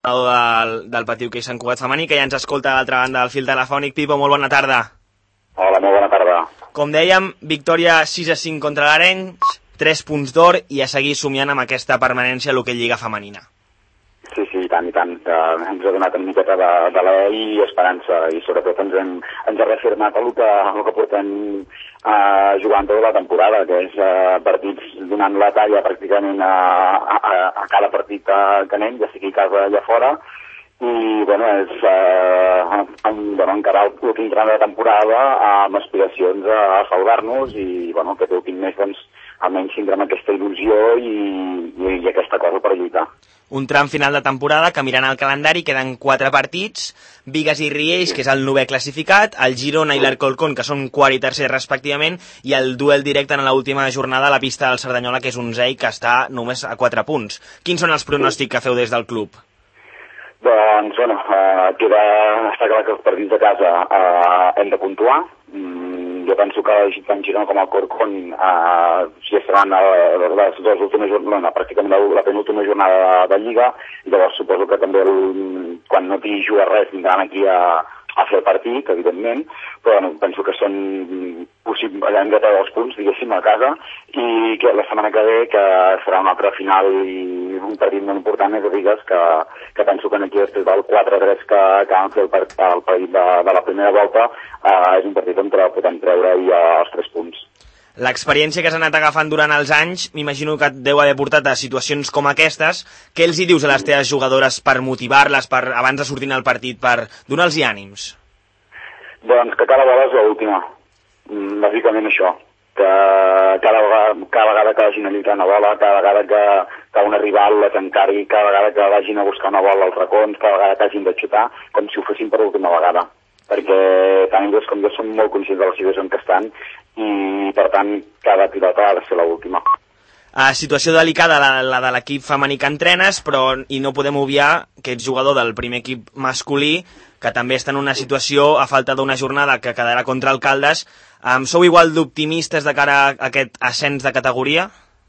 del Patiu que és Sant Cugat femení, que ja ens escolta a l'altra banda del fil telefònic. Pipo, molt bona tarda. Hola, molt bona tarda. Com dèiem, victòria 6-5 contra l'Arenys, 3 punts d'or i a seguir somiant amb aquesta permanència a l'Hockey Lliga femenina. Sí, i tant. Ens ha donat una miqueta d'alè i esperança, i sobretot ens ha reafirmat el que portem jugant tota la temporada, que és partits donant la talla pràcticament a cada partit que anem, ja sigui a casa i a fora, i encarar l'últim tram de la temporada amb aspiracions a salvar-nos i que l'últim mes almenys tindrem aquesta il·lusió i aquesta cosa per lluitar. Un tram final de temporada que, mirant el calendari, queden 4 partits, Bigues i Riells, que és el 9è classificat, el Girona i l'Alcorcón, que són 4 i 3è respectivament, i el duel directe en l'última jornada a la pista del Cerdanyola, que és 11è i que està només a 4 punts. Quins són els pronòstics que feu des del club? Doncs, està clar que els partits de casa hem de puntuar. Jo penso que tant Girona com el Corcón estaran les dues últimes jornades, pràcticament la penúltima jornada de Lliga, i llavors suposo que també quan no t'hi juga res vindran aquí a fer el partit, evidentment, però penso que són possibles, hem de treure els punts, diguéssim, a casa, i que la setmana que ve, que serà una altra final i un partit molt important, és a Bigues, que penso que aquí després del 4-3 que van fer el partit de la primera volta, és un partit on podem treure els 3 punts. L'experiència que has anat agafant durant els anys, m'imagino que et deu haver portat a situacions com aquestes. Què els hi dius a les teves jugadores per motivar-les, abans de sortir al partit, per donar-los ànims? Doncs que cada bola és l'última. Bàsicament això. Que cada vegada que vagin a lluitar una bola, cada vegada que un rival les encari, cada vegada que vagin a buscar una bola als racons, cada vegada que hagin de xutar, com si ho fessin per l'última vegada. Perquè tant ells com jo som molt conscients de la situació en què estan i, per tant, cada pilota ha de ser l'última. Situació delicada la de l'equip femení que entrenes, però i no podem obviar que ets jugador del primer equip masculí, que també està en una situació a falta d'una jornada que quedarà contra el Caldes. Sou igual d'optimistes de cara a aquest ascens de categoria?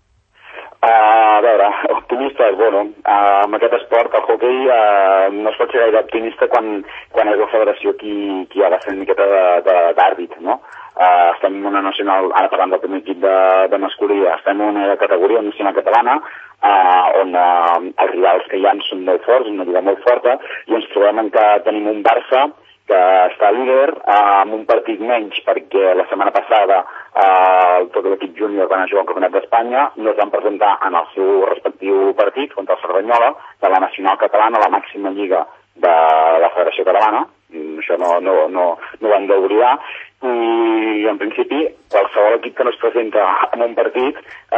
A veure, optimistes, amb aquest esport, el hoquei, no es pot ser gaire optimista quan és la federació qui ha de fer una miqueta d'àrbit, no? Estem en una nacional, ara parlant del primer equip de masculí, estem en una categoria nacional catalana, on els rivals que hi ha són molt forts, una lliga molt forta, i ens trobem que tenim un Barça que està líder amb un partit menys, perquè la setmana passada tot l'equip júnior van jugar al Campionat d'Espanya, no es van presentar en el seu respectiu partit contra el Cerdanyola, de la nacional catalana, la màxima lliga de la Federació Catalana. Això no ho hem d'oblidar, i en principi qualsevol equip que no es presenta en un partit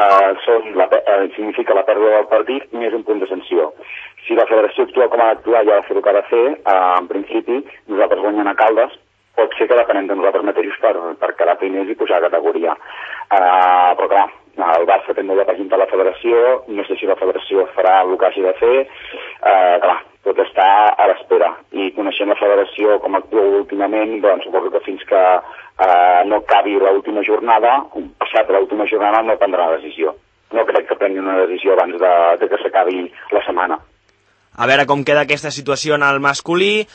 significa la pèrdua del partit més un punt de sanció. Si la federació actua com ha d'actuar i ha de fer el que ha de fer, en principi nosaltres guanyant a Caldes pot ser que depenem de nosaltres mateixos per quedar primers i pujar a categoria. Però clar, el Barça té molt de presentar la federació, no sé si la federació farà el que hagi de fer, clar, tot està a l'espera. I coneixent la federació com actua últimament, doncs suposo que fins que no acabi l'última jornada, passat l'última jornada no prendrà la decisió. No crec que prengui una decisió abans de que s'acabi la setmana. A veure com queda aquesta situació en el masculí.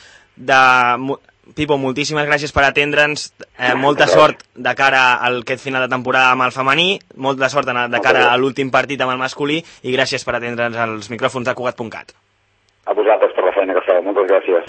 Pipo, moltíssimes gràcies per atendre'ns, molta sort de cara a aquest final de temporada amb el femení, molta sort de cara a l'últim partit amb el masculí, i gràcies per atendre'ns als micròfons de Cugat.cat. A vosaltres per la feina que feu, moltes gràcies.